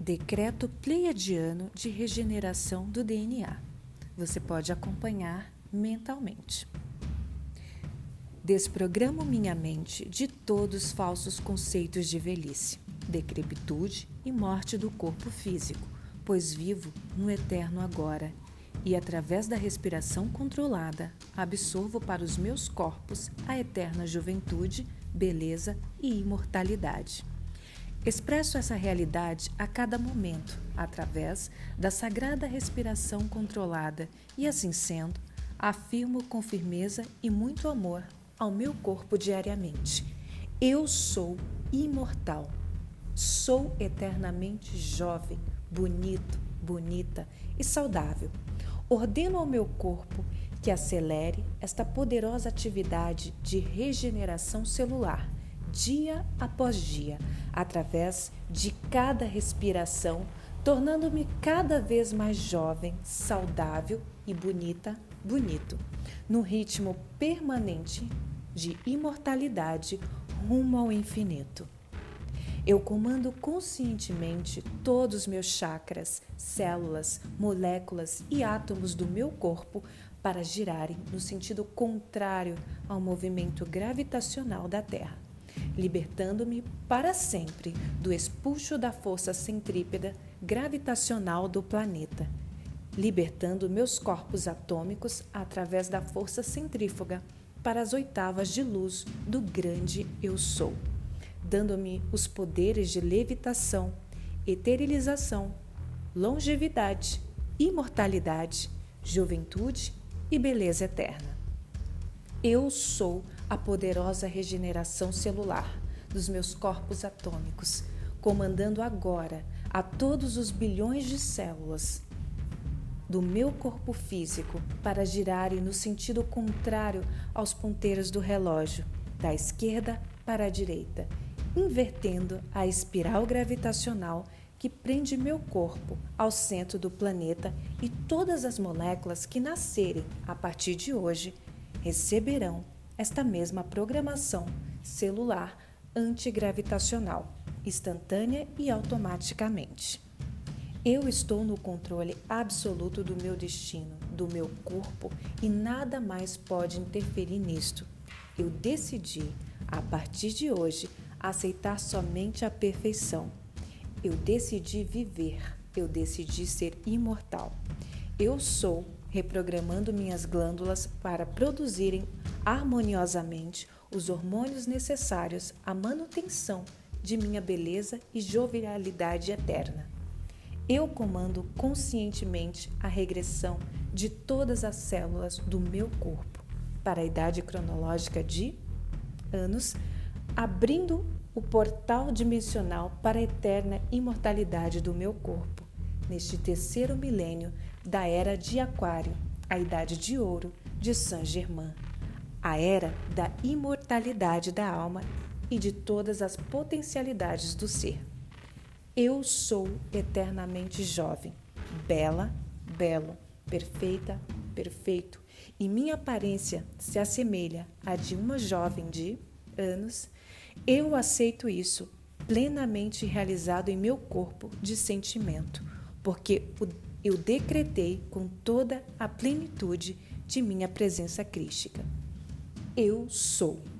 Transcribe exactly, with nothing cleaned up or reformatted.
Decreto pleiadiano de regeneração do D N A. Você pode acompanhar mentalmente. Desprogramo minha mente de todos os falsos conceitos de velhice, decrepitude e morte do corpo físico, pois vivo no eterno agora e, através da respiração controlada, absorvo para os meus corpos a eterna juventude, beleza e imortalidade. Expresso essa realidade a cada momento, através da sagrada respiração controlada e, assim sendo, afirmo com firmeza e muito amor ao meu corpo diariamente. Eu sou imortal. Sou eternamente jovem, bonito, bonita e saudável. Ordeno ao meu corpo que acelere esta poderosa atividade de regeneração celular, dia após dia, através de cada respiração, tornando-me cada vez mais jovem, saudável e bonita, bonito, no ritmo permanente de imortalidade rumo ao infinito. Eu comando conscientemente todos os meus chakras, células, moléculas e átomos do meu corpo para girarem no sentido contrário ao movimento gravitacional da Terra, libertando-me para sempre do expulso da força centrípeta gravitacional do planeta, libertando meus corpos atômicos através da força centrífuga para as oitavas de luz do grande Eu Sou, dando-me os poderes de levitação, eterilização, longevidade, imortalidade, juventude e beleza eterna. Eu sou a poderosa regeneração celular dos meus corpos atômicos, comandando agora a todos os bilhões de células do meu corpo físico para girarem no sentido contrário aos ponteiros do relógio, da esquerda para a direita, invertendo a espiral gravitacional que prende meu corpo ao centro do planeta, e todas as moléculas que nascerem a partir de hoje receberão esta mesma programação celular antigravitacional, instantânea e automaticamente. Eu estou no controle absoluto do meu destino, do meu corpo, e nada mais pode interferir nisto. Eu decidi, a partir de hoje, aceitar somente a perfeição. Eu decidi viver, eu decidi ser imortal. Eu sou, reprogramando minhas glândulas para produzirem harmoniosamente os hormônios necessários à manutenção de minha beleza e jovialidade eterna. Eu comando conscientemente a regressão de todas as células do meu corpo para a idade cronológica de anos, abrindo o portal dimensional para a eterna imortalidade do meu corpo, neste terceiro milênio da Era de Aquário, a Idade de Ouro de Saint-Germain, a Era da imortalidade da alma e de todas as potencialidades do ser. Eu sou eternamente jovem, bela, belo, perfeita, perfeito, e minha aparência se assemelha à de uma jovem de anos. Eu aceito isso plenamente realizado em meu corpo de sentimento, porque eu decretei com toda a plenitude de minha presença crística. Eu sou.